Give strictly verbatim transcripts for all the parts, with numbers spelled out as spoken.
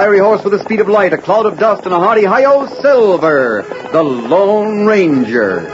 fiery horse with the speed of light, a cloud of dust, and a hearty hi-yo Silver, the Lone Ranger.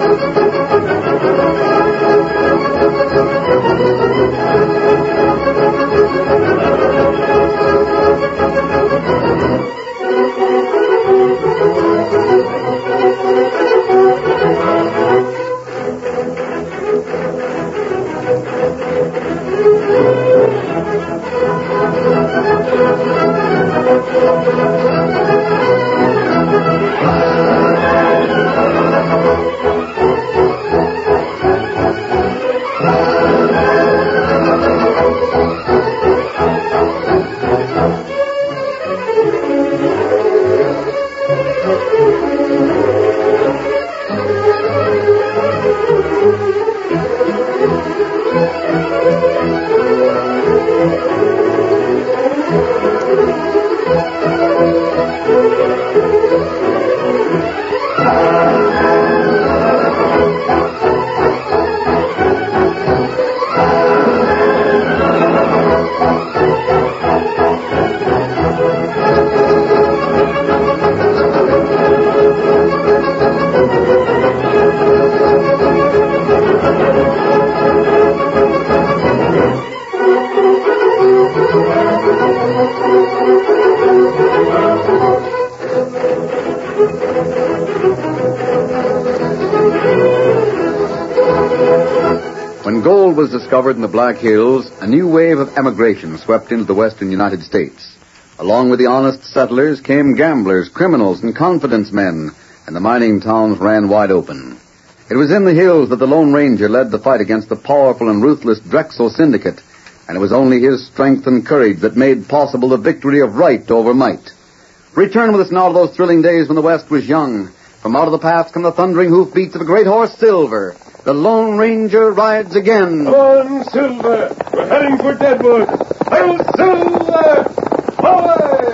When gold was discovered in the Black Hills, a new wave of emigration swept into the western United States. Along with the honest settlers came gamblers, criminals, and confidence men, and the mining towns ran wide open. It was in the hills that the Lone Ranger led the fight against the powerful and ruthless Drexel Syndicate, and it was only his strength and courage that made possible the victory of right over might. Return with us now to those thrilling days when the West was young. From out of the past come the thundering hoofbeats of a great horse, Silver. The Lone Ranger rides again. Come on, Silver. We're heading for Deadwood. Hail, Silver! Away!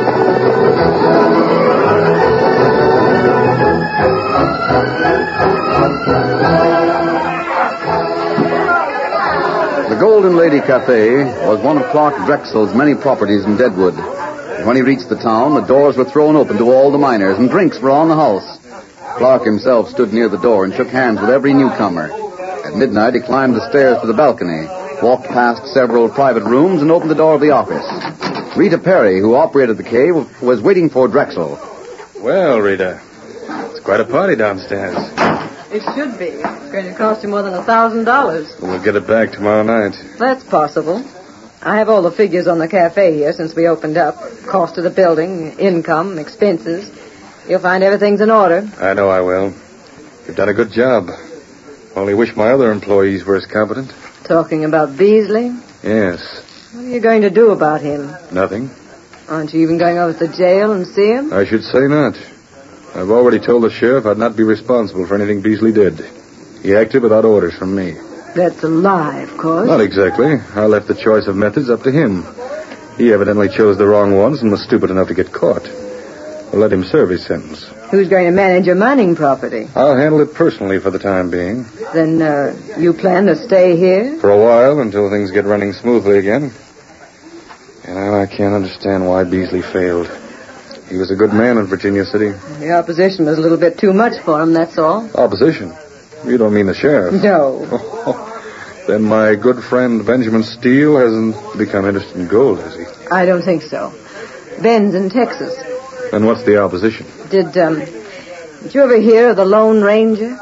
The Golden Lady Cafe was one of Clark Drexel's many properties in Deadwood. And when he reached the town, the doors were thrown open to all the miners, and drinks were on the house. Clark himself stood near the door and shook hands with every newcomer. At midnight, he climbed the stairs to the balcony, walked past several private rooms, and opened the door of the office. Rita Perry, who operated the cave, was waiting for Drexel. Well, Rita, it's quite a party downstairs. It should be. It's going to cost you more than a thousand dollars. We'll get it back tomorrow night. That's possible. I have all the figures on the cafe here since we opened up. Cost of the building, income, expenses. You'll find everything's in order. I know I will. You've done a good job. Only wish my other employees were as competent. Talking about Beasley? Yes. What are you going to do about him? Nothing. Aren't you even going over to the jail and see him? I should say not. I've already told the sheriff I'd not be responsible for anything Beasley did. He acted without orders from me. That's a lie, of course. Not exactly. I left the choice of methods up to him. He evidently chose the wrong ones and was stupid enough to get caught. We'll let him serve his sentence. Who's going to manage your mining property? I'll handle it personally for the time being. Then, uh, you plan to stay here? For a while, until things get running smoothly again. And I can't understand why Beasley failed. He was a good man in Virginia City. The opposition was a little bit too much for him, that's all. Opposition? You don't mean the sheriff? No. Then my good friend Benjamin Steele hasn't become interested in gold, has he? I don't think so. Ben's in Texas. Then what's the opposition? Did, um, did you ever hear of the Lone Ranger?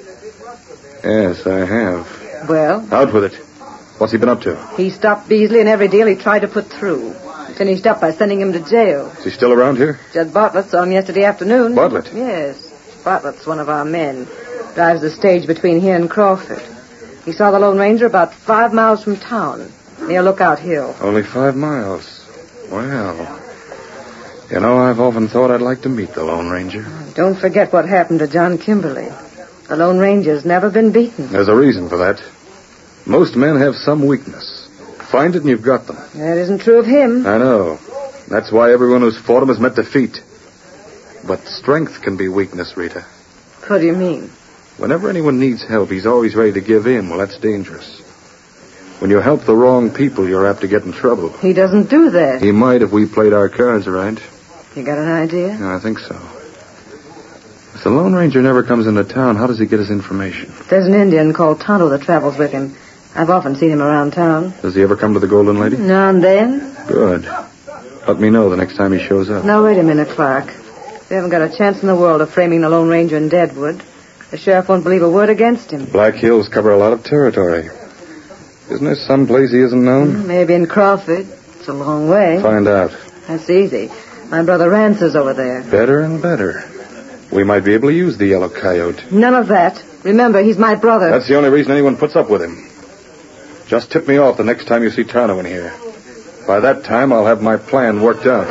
Yes, I have. Well? Out with it. What's he been up to? He stopped Beasley in every deal he tried to put through. Finished up by sending him to jail. Is he still around here? Judd Bartlett saw him yesterday afternoon. Bartlett? Yes. Bartlett's one of our men. Drives the stage between here and Crawford. He saw the Lone Ranger about five miles from town, near Lookout Hill. Only five miles. Well, you know, I've often thought I'd like to meet the Lone Ranger. Don't forget what happened to John Kimberly. The Lone Ranger's never been beaten. There's a reason for that. Most men have some weakness. Find it and you've got them. That isn't true of him. I know. That's why everyone who's fought him has met defeat. But strength can be weakness, Rita. What do you mean? Whenever anyone needs help, he's always ready to give in. Well, that's dangerous. When you help the wrong people, you're apt to get in trouble. He doesn't do that. He might if we played our cards right. You got an idea? Yeah, I think so. If the Lone Ranger never comes into town, how does he get his information? There's an Indian called Tonto that travels with him. I've often seen him around town. Does he ever come to the Golden Lady? Now and then. Good. Let me know the next time he shows up. Now, wait a minute, Clark. We haven't got a chance in the world of framing the Lone Ranger in Deadwood. The sheriff won't believe a word against him. Black Hills cover a lot of territory. Isn't there some place he isn't known? Maybe in Crawford. It's a long way. Find out. That's easy. My brother Rance is over there. Better and better. We might be able to use the Yellow Coyote. None of that. Remember, he's my brother. That's the only reason anyone puts up with him. Just tip me off the next time you see Tonto in here. By that time, I'll have my plan worked out.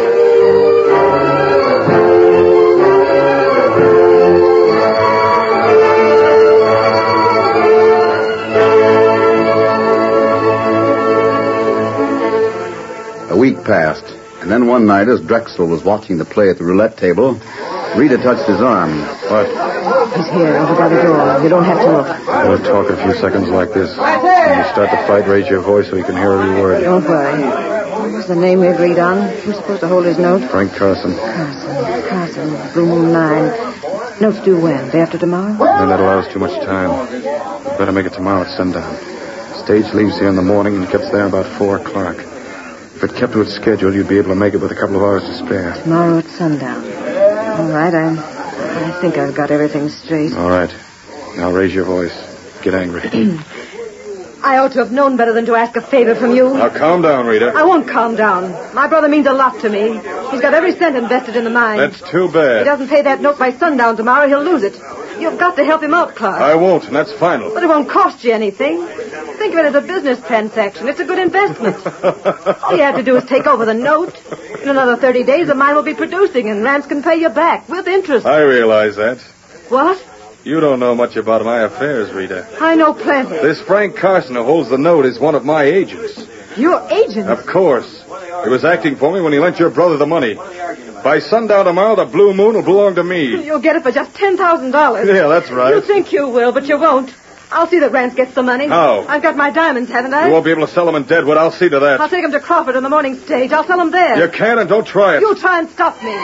A week passed, and then one night, as Drexel was watching the play at the roulette table, Rita touched his arm. What? He's here, over by the door. You don't have to look. We'll talk a few seconds like this. When you start to fight, raise your voice so we can hear every word. Don't worry. What was the name we agreed on? Who's supposed to hold his note? Frank Carson. Carson. Carson. Blue Moon Nine. Notes due when? Day after tomorrow? Then that allows too much time. We'd better make it tomorrow at sundown. Stage leaves here in the morning and gets there about four o'clock. If it kept to its schedule, you'd be able to make it with a couple of hours to spare. Tomorrow at sundown. All right, I, I think I've got everything straight. All right. Now raise your voice. Get angry. I ought to have known better than to ask a favor from you. Now calm down, Rita. I won't calm down. My brother means a lot to me. He's got every cent invested in the mine. That's too If bad. he doesn't pay that note by sundown tomorrow, he'll lose it. You've got to help him out, Clark. I won't, and that's final. But it won't cost you anything. Think of it as a business transaction. It's a good investment. All you have to do is take over the note. In another thirty days, the mine will be producing, and Rance can pay you back with interest. I realize that. What? You don't know much about my affairs, Rita. I know plenty. This Frank Carson who holds the note is one of my agents. Your agent? Of course. He was acting for me when he lent your brother the money. By sundown tomorrow, the Blue Moon will belong to me. You'll get it for just ten thousand dollars. Yeah, that's right. You think you will, but you won't. I'll see that Rance gets the money. How? I've got my diamonds, haven't I? You won't be able to sell them in Deadwood. I'll see to that. I'll take them to Crawford on the morning stage. I'll sell them there. You can, and don't try it. You try and stop me.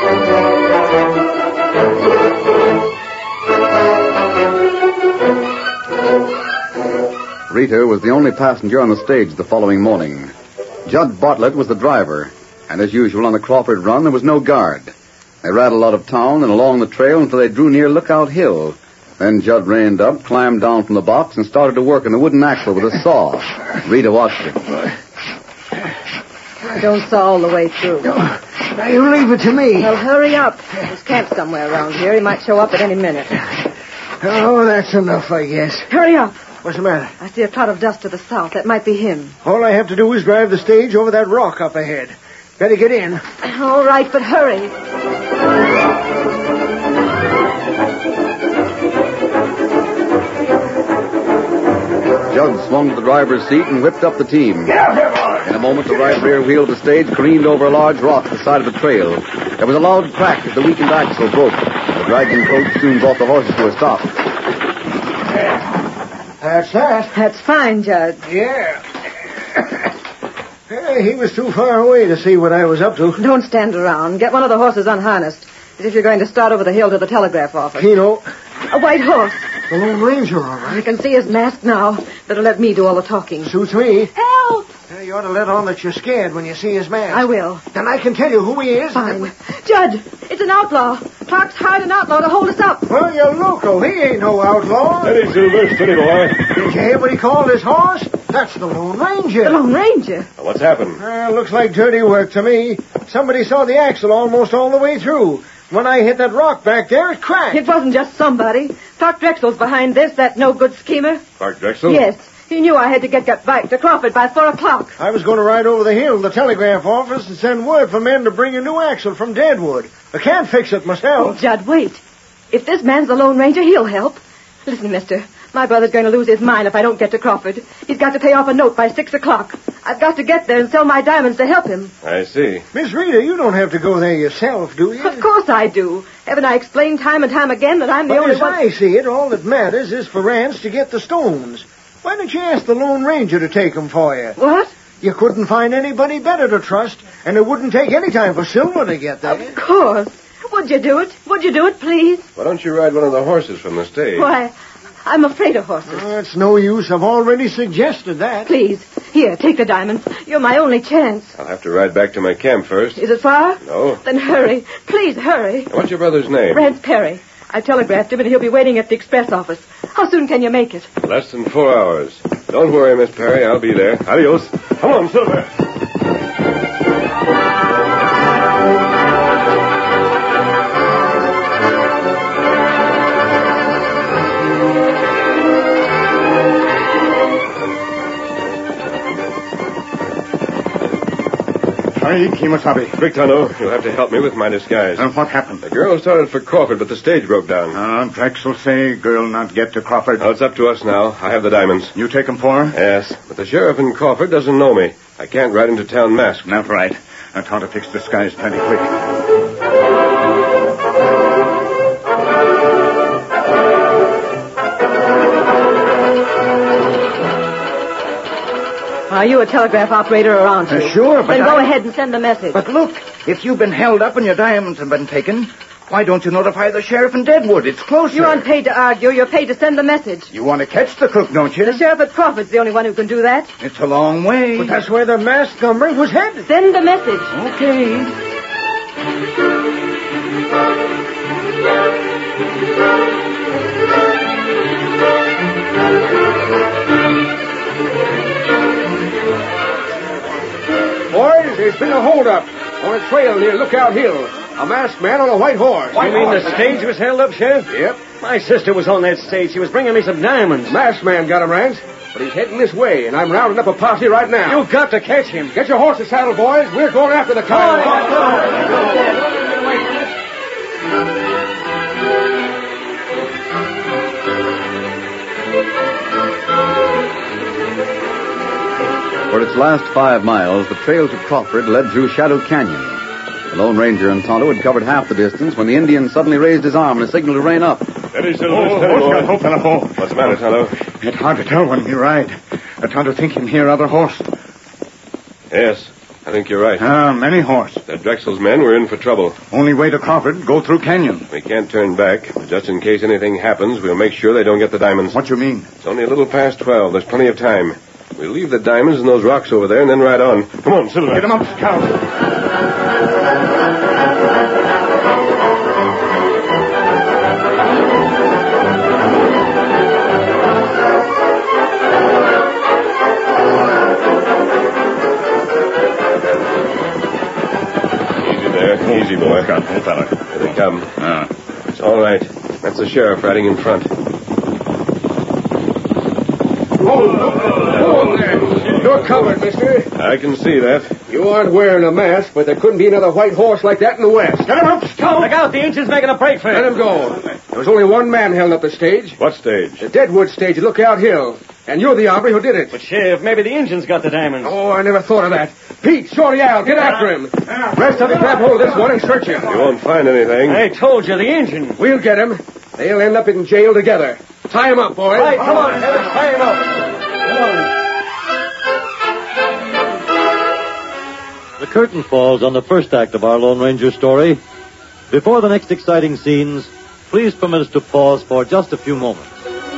Rita was the only passenger on the stage the following morning. Judd Bartlett was the driver, and as usual on the Crawford run, there was no guard. They rattled out of town and along the trail until they drew near Lookout Hill. Then Judd reined up, climbed down from the box, and started to work on the wooden axle with a saw. Rita watched him. Don't saw all the way through. Now, you leave it to me. Well, hurry up. There's camp somewhere around here. He might show up at any minute. Oh, that's enough, I guess. Hurry up. What's the matter? I see a cloud of dust to the south. That might be him. All I have to do is drive the stage over that rock up ahead. Better get in. All right, but hurry. Judd swung to the driver's seat and whipped up the team. Get out here, boy. In a moment, the right rear wheel of the stage careened over a large rock at the side of the trail. There was a loud crack as the weakened axle broke. The dragging coach soon brought the horses to a stop. That's that. That's fine, Judd. Yeah. Hey, he was too far away to see what I was up to. Don't stand around. Get one of the horses unharnessed. As if you're going to start over the hill to the telegraph office. Keno, A white horse. the Lone Ranger, all right. You can see his mask now. Better let me do all the talking. Suits me. Help! Uh, you ought to let on that you're scared when you see his mask. I will. Then I can tell you who he is. Fine. Judd, it's an outlaw. Clark's hired an outlaw to hold us up. Well, you're loco. He ain't no outlaw. Steady, Silver, steady, boy. Did you hear what he called his horse? That's the Lone Ranger. The Lone Ranger. What's happened? Uh, looks like dirty work to me. Somebody saw the axle almost all the way through. When I hit that rock back there, it cracked. It wasn't just somebody. Clark Drexel's behind this, that no-good schemer. Clark Drexel? Yes. He knew I had to get back to Crawford by four o'clock. I was going to ride over the hill to the telegraph office and send word for men to bring a new axle from Deadwood. I can't fix it Oh, myself. Judd, wait. If this man's the Lone Ranger, he'll help. Listen, mister. My brother's going to lose his mind if I don't get to Crawford. He's got to pay off a note by six o'clock. I've got to get there and sell my diamonds to help him. I see. Miss Rita, you don't have to go there yourself, do you? Of course I do. Haven't I explained time and time again that I'm the But only as one... I see it, all that matters is for Rance to get the stones. Why don't you ask the Lone Ranger to take 'em for you? What? You couldn't find anybody better to trust, and it wouldn't take any time for Silver to get there. Of course. Would you do it? Would you do it, please? Why don't you ride one of the horses from the stage? Why, I'm afraid of horses. Oh, it's no use. I've already suggested that. Please, here, take the diamonds. You're my only chance. I'll have to ride back to my camp first. Is it far? No. Then hurry. Please, hurry. What's your brother's name? Rance Perry. I telegraphed him, and he'll be waiting at the express office. How soon can you make it? Less than four hours. Don't worry, Miss Perry. I'll be there. Adios. Come on, Silver. Hi, Kemosabe. Quick, Tonto. You'll have to help me with my disguise. And what happened? The girl started for Crawford, but the stage broke down. Ah, Drexel say girl not get to Crawford. Well, it's up to us now. I have the diamonds. You take 'em for? Yes, but the sheriff in Crawford doesn't know me. I can't ride into town masked. Not right. I taught to fix disguise plenty quick. Are you a telegraph operator or aren't you? Uh, sure, but Then go I- ahead and send the message. But look, if you've been held up and your diamonds have been taken, why don't you notify the sheriff in Deadwood? It's closer. You aren't paid to argue. You're paid to send the message. You want to catch the crook, don't you? The sheriff at Crawford's the only one who can do that. It's a long way. But that's where the masked gunman was headed. Send the message. Okay. Boys, there's been a holdup on a trail near Lookout Hill. A masked man on a white horse. You mean the stage was held up, Sheriff? Yep. My sister was on that stage. She was bringing me some diamonds. Masked man got him, Rance. But he's heading this way, and I'm rounding up a posse right now. You've got to catch him. Get your horses saddled, boys. We're going after the cow. For its last five miles, the trail to Crawford led through Shadow Canyon. The Lone Ranger and Tonto had covered half the distance when the Indian suddenly raised his arm in a signal to rein up. Steady, Silver. Oh, Steady, oh, boy. oh, fella, oh. What's the matter, Tonto? It's hard to tell when we ride. I Tonto think him here other horse. Yes, I think you're right. Ah, many horse. The Drexel's men were in for trouble. Only way to Crawford, go through canyon. We can't turn back. But just in case anything happens, we'll make sure they don't get the diamonds. What you mean? It's only a little past twelve. There's plenty of time. We'll leave the diamonds in those rocks over there and then ride on. Come on, Silver. Get him up, Scout. Easy there. Easy, boy. Scout, old fella. Here they come. Ah. It's all right. That's the sheriff riding in front. Oh, there. You're covered, mister. I can see that. You aren't wearing a mask, but there couldn't be another white horse like that in the West. Get him up, Scout. Look out, the Injun's making a break for Let him. him go. There was only one man held up the stage. What stage? The Deadwood stage at Lookout Hill. And you're the hombre who did it. But, Sheriff, maybe the Injun's got the diamonds. Oh, I never thought of that. Pete, Shorty Al, get after him. Rest of you grab hold of this one and search him. You won't find anything. I told you, the Injun. We'll get him. They'll end up in jail together. Tie him up, boys. Right, come on, Sheriff, tie him up. The curtain falls on the first act of our Lone Ranger story. Before the next exciting scenes, please permit us to pause for just a few moments.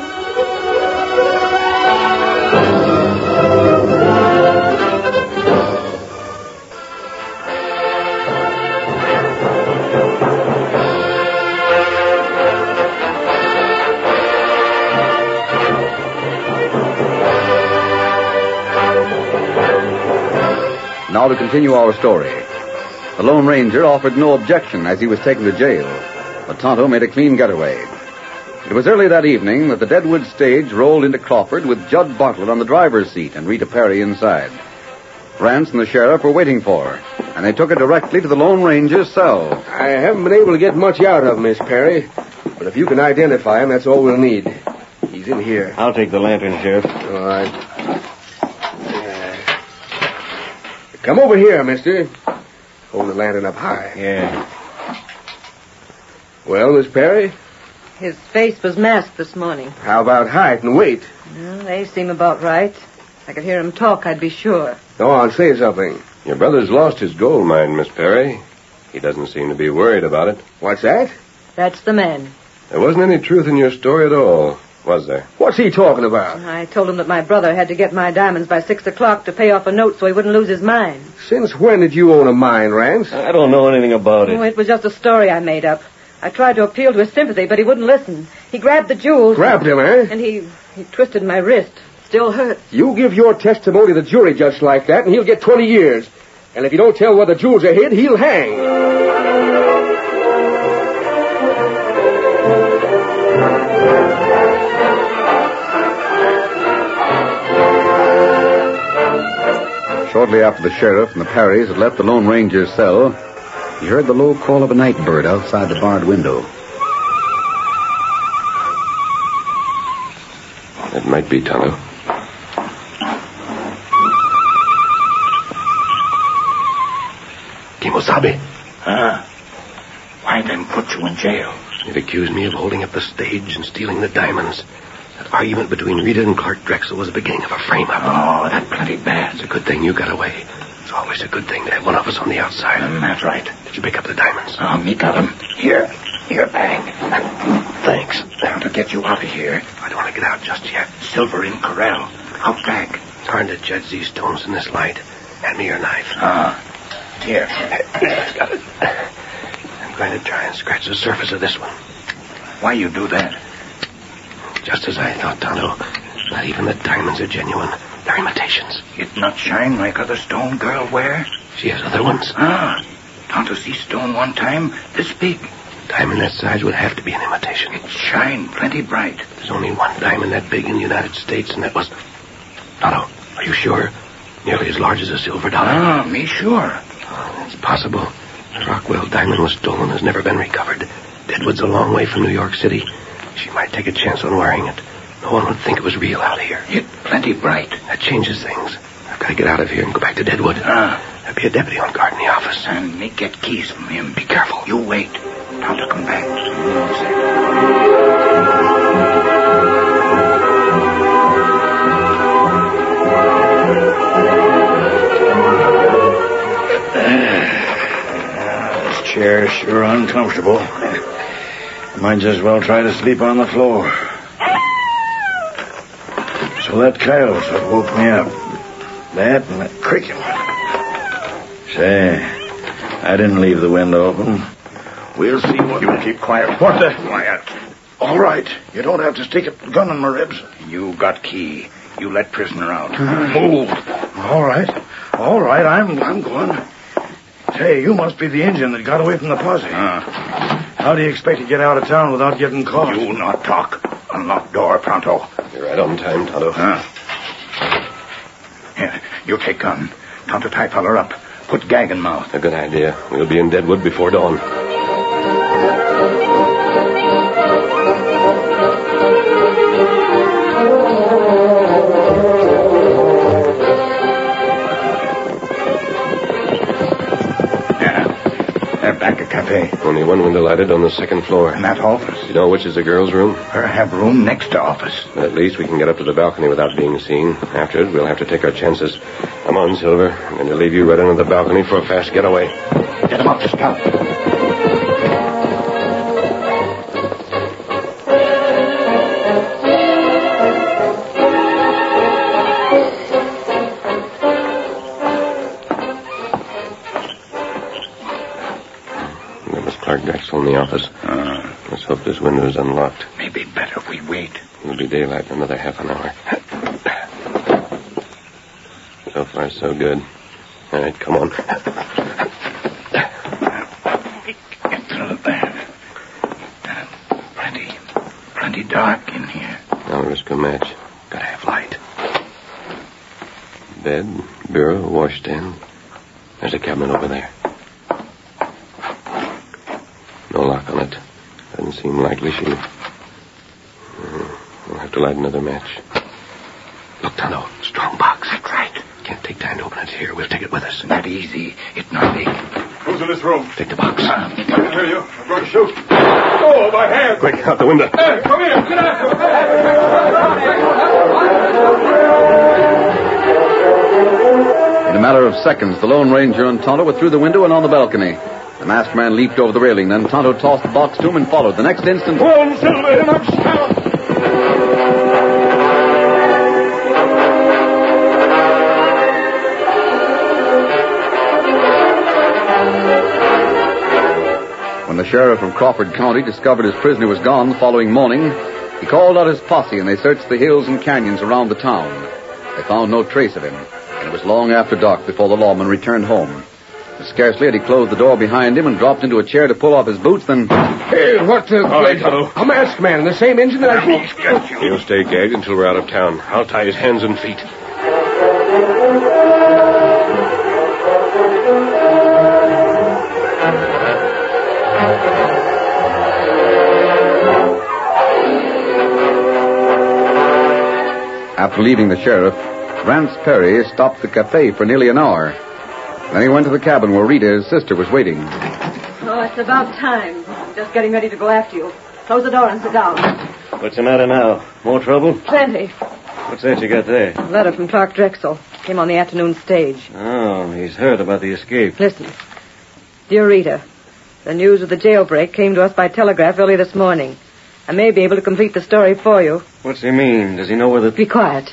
Now to continue our story. The Lone Ranger offered no objection as he was taken to jail, but Tonto made a clean getaway. It was early that evening that the Deadwood stage rolled into Crawford with Judd Bartlett on the driver's seat and Rita Perry inside. Rance and the sheriff were waiting for her, and they took her directly to the Lone Ranger's cell. I haven't been able to get much out of him, Miss Perry. But if you can identify him, that's all we'll need. He's in here. I'll take the lantern, Sheriff. All right. Uh, come over here, mister. Hold the lantern up high. Yeah. Well, Miss Perry, His face was masked this morning. How about height and weight? Well, they seem about right. If I could hear him talk, I'd be sure. Go on, say something. Your brother's lost his gold mine, Miss Perry. He doesn't seem to be worried about it. What's that? That's the man. There wasn't any truth in your story at all, was there? What's he talking about? I told him that my brother had to get my diamonds by six o'clock to pay off a note so he wouldn't lose his mine. Since when did you own a mine, Rance? I don't know anything about Oh, it. it was just a story I made up. I tried to appeal to his sympathy, but he wouldn't listen. He grabbed the jewels. Grabbed him, eh? And he, he twisted my wrist. Still hurts. You give your testimony to the jury judge like that, and he'll get twenty years. And if you don't tell where the jewels are hid, he'll hang. Shortly after the sheriff and the Perrys had left the Lone Ranger's cell, he heard the low call of a night bird outside the barred window. It might be Tonto. Kimosabe. Huh? Why them put you in jail? They've accused me of holding up the stage and stealing the diamonds. That argument between Rita and Clark Drexel was the beginning of a frame-up. Oh, that's plenty bad. It's a good thing you got away. It's always a good thing to have one of us on the outside. Mm, that's right. Did you pick up the diamonds? Oh, me got them. Here. Here, bag. Thanks. Now, to get you out of here. I don't want to get out just yet. Silver in corral. Out back. It's hard to judge these stones in this light. Hand me your knife. Ah. Here. Got it. I'm going to try and scratch the surface of this one. Why you do that? Just as I thought, Tonto. Not even the diamonds are genuine. They're imitations. It not shine like other stone girl wear? She has other ones. Ah. Tonto see stone one time, this big. Diamond that size would have to be an imitation. It shine plenty bright. There's only one diamond that big in the United States, and that was... Tonto, are you sure? Nearly as large as a silver dollar. Ah, me sure. It's possible. The Rockwell diamond was stolen, has never been recovered. Deadwood's a long way from New York City. She might take a chance on wearing it. No one would think it was real out here. It plenty bright. That changes things. I've got to get out of here and go back to Deadwood. Ah. There'll be a deputy on guard in the office. And me get keys from him. Be careful. You wait. Tonto come back. This chair's sure uncomfortable. Might as well try to sleep on the floor. So that coyote's what woke me up. That and that cricket. Say, I didn't leave the window open. We'll see what... You keep quiet. What the... Quiet. All right. You don't have to stick a gun in my ribs. You got key. You let prisoner out. Move. All right. All right, I'm I'm going. Say, you must be the Indian that got away from the posse. Uh, How do you expect to get out of town without getting caught? you not talk. Unlock door, pronto. You're right on time, Tonto. Huh? Here, you take gun. Tonto tie feller up. Put gag in mouth. A good idea. We'll be in Deadwood before dawn. Back at cafe. Only one window lighted on the second floor. In that office. You know which is the girl's room? Her have room next to office. But at least we can get up to the balcony without being seen. After it, we'll have to take our chances. Come on, Silver. I'm going to leave you right under the balcony for a fast getaway. Get him up to scout. Clark Drexel in the office. Uh, Let's hope this window is unlocked. maybe better if we wait. It'll be daylight in another half an hour. So far, so good. All right, come on. Get through there. Uh, plenty, plenty dark in here. I'll risk a match. Gotta have light. Bed, bureau, washstand. There's a cabinet over there. No lock on it. Doesn't seem likely she... We'll have to light another match. Look, Tonto. Strong box. That's right. Can't take time to open it here. We'll take it with us. Not easy. It's not big. Who's in this room? Take the box. Uh, hear you. I'm going to shoot. Oh, my hand. Quick, out the window. Hey, come here. Get out. In a matter of seconds, the Lone Ranger and Tonto were through the window and on the balcony. The masked man leaped over the railing. Then Tonto tossed the box to him and followed. The next instant... One, Silver, and I'm shot. When the sheriff of Crawford County discovered his prisoner was gone the following morning, he called out his posse and they searched the hills and canyons around the town. They found no trace of him, and it was long after dark before the lawman returned home. Scarcely had he closed the door behind him and dropped into a chair to pull off his boots, then... Hey, what the... All right, Tonto. A masked man, the same engine that I... He's got you. He'll stay gagged until we're out of town. I'll tie his hands and feet. After leaving the sheriff, Rance Perry stopped the cafe for nearly an hour. Then he went to the cabin where Rita, his sister, was waiting. Oh, it's about time. Just getting ready to go after you. Close the door and sit down. What's the matter now? More trouble? Plenty. What's that you got there? A letter from Clark Drexel. Came on the afternoon stage. Oh, he's heard about the escape. Listen. Dear Rita, the news of the jailbreak came to us by telegraph early this morning. I may be able to complete the story for you. What's he mean? Does he know where the... Be quiet.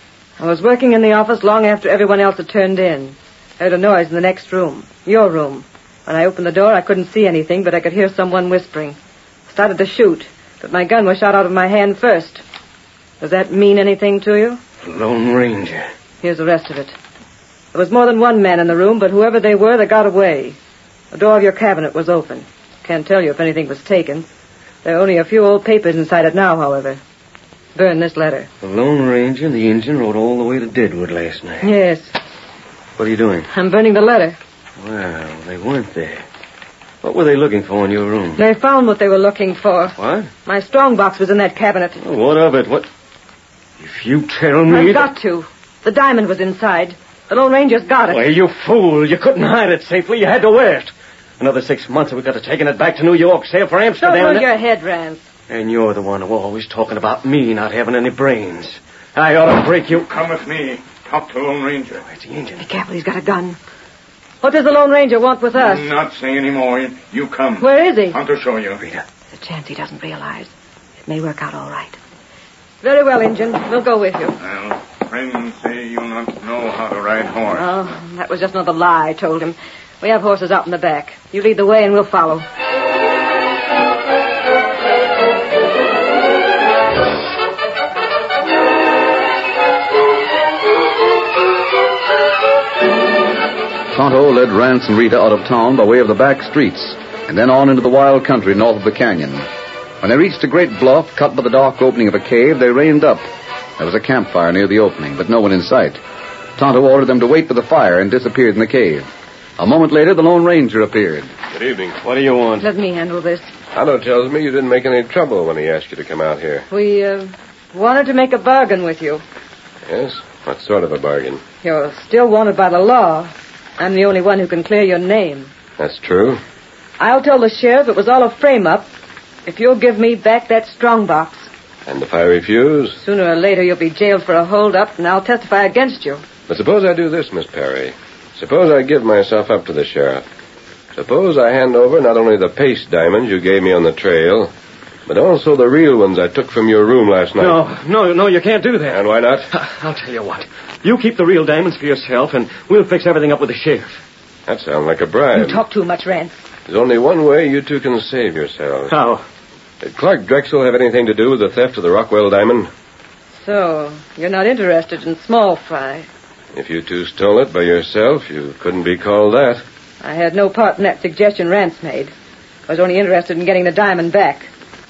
I was working in the office long after everyone else had turned in. I heard a noise in the next room. Your room. When I opened the door, I couldn't see anything, but I could hear someone whispering. Started to shoot, but my gun was shot out of my hand first. Does that mean anything to you? Lone Ranger. Here's the rest of it. There was more than one man in the room, but whoever they were, they got away. The door of your cabinet was open. Can't tell you if anything was taken. There are only a few old papers inside it now, however. Burn this letter. The Lone Ranger and the engine rode all the way to Deadwood last night. Yes. What are you doing? I'm burning the letter. Well, they weren't there. What were they looking for in your room? They found what they were looking for. What? My strongbox was in that cabinet. Oh, what of it? What? If you tell me... I've got to. The diamond was inside. The Lone Ranger's got it. Why, you fool. You couldn't hide it safely. You had to wear it. Another six months and we could have taken it back to New York, sail for Amsterdam. Don't lose your head, Rance. And you're the one who always talking about me not having any brains. I ought to break you. Come with me. Talk to Lone Ranger. Where's the engine? Be careful, he's got a gun. What does the Lone Ranger want with us? Not say any more. You come. Where is he? Want to show you. Rita. There's a chance he doesn't realize. It may work out all right. Very well, Injun. We'll go with you. Well, friends say you not know how to ride horse. Oh, that was just another lie I told him. We have horses out in the back. You lead the way and we'll follow. Tonto led Rance and Rita out of town by way of the back streets, and then on into the wild country north of the canyon. When they reached a great bluff cut by the dark opening of a cave, they reined up. There was a campfire near the opening, but no one in sight. Tonto ordered them to wait for the fire and disappeared in the cave. A moment later, the Lone Ranger appeared. Good evening. What do you want? Let me handle this. Tonto tells me you didn't make any trouble when he asked you to come out here. We, uh, wanted to make a bargain with you. Yes? What sort of a bargain? You're still wanted by the law. I'm the only one who can clear your name. That's true. I'll tell the sheriff it was all a frame-up if you'll give me back that strongbox. And if I refuse? Sooner or later, you'll be jailed for a hold-up, and I'll testify against you. But suppose I do this, Miss Perry. Suppose I give myself up to the sheriff. Suppose I hand over not only the paste diamonds you gave me on the trail, but also the real ones I took from your room last night. No, no, no, you can't do that. And why not? I'll tell you what. You keep the real diamonds for yourself, and we'll fix everything up with the sheriff. That sounds like a bribe. You talk too much, Rance. There's only one way you two can save yourselves. How? Did Clark Drexel have anything to do with the theft of the Rockwell diamond? So, you're not interested in small fry. If you two stole it by yourself, you couldn't be called that. I had no part in that suggestion Rance made. I was only interested in getting the diamond back.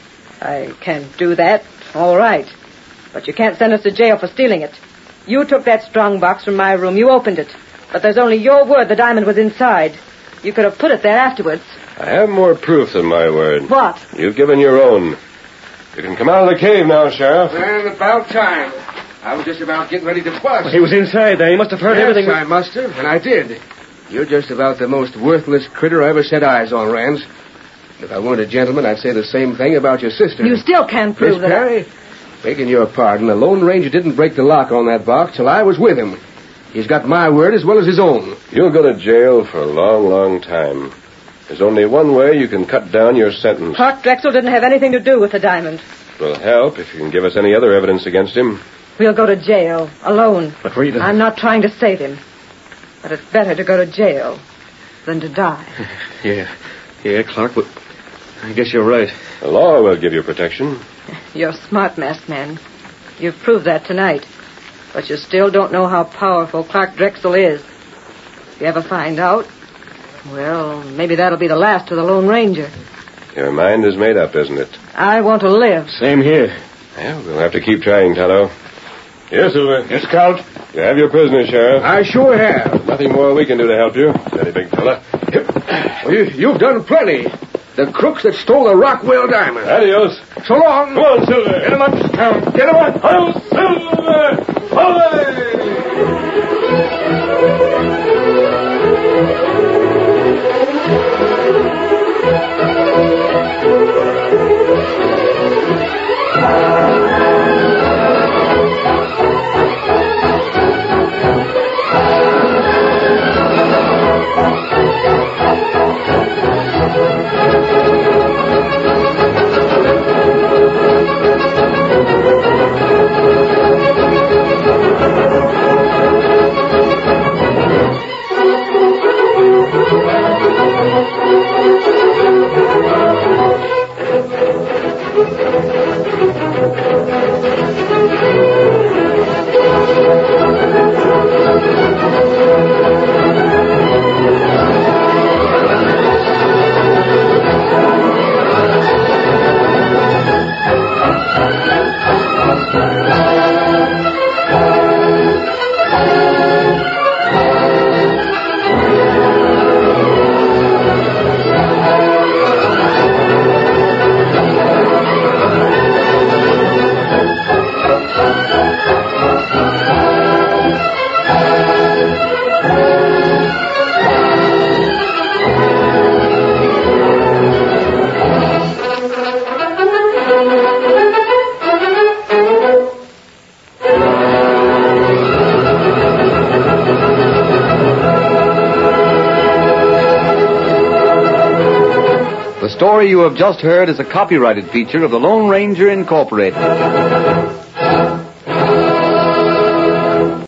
I can't do that. All right. But you can't send us to jail for stealing it. You took that strong box from my room. You opened it. But there's only your word the diamond was inside. You could have put it there afterwards. I have more proof than my word. What? You've given your own. You can come out of the cave now, Sheriff. And about time. I was just about getting ready to bust. Well, he was inside there. He must have heard yes, everything. I must have, and I did. You're just about the most worthless critter I ever set eyes on, Rance. If I weren't a gentleman, I'd say the same thing about your sister. You still can't prove Miss that. Perry, begging your pardon, the Lone Ranger didn't break the lock on that box till I was with him. He's got my word as well as his own. You'll go to jail for a long, long time. There's only one way you can cut down your sentence. Clark Drexel didn't have anything to do with the diamond. It will help if you can give us any other evidence against him. We'll go to jail, alone. But Rita... I'm not trying to save him. But it's better to go to jail than to die. Yeah, yeah, Clark, but I guess you're right. The law will give you protection. You're smart, masked man. You've proved that tonight. But you still don't know how powerful Clark Drexel is. If you ever find out, well, maybe that'll be the last of the Lone Ranger. Your mind is made up, isn't it? I want to live. Same here. Yeah, we'll have to keep trying, Tonto. Yes, Silver. Yes, Scout? You have your prisoner, Sheriff. I sure have. Nothing more we can do to help you. Steady, big fella. Well, you, you've done plenty. The crooks that stole the Rockwell diamond. Adios. So long. Come on, Silver. Get him up, Scout. Get him up. Oh, Silver! Away! The story you have just heard is a copyrighted feature of the Lone Ranger Incorporated.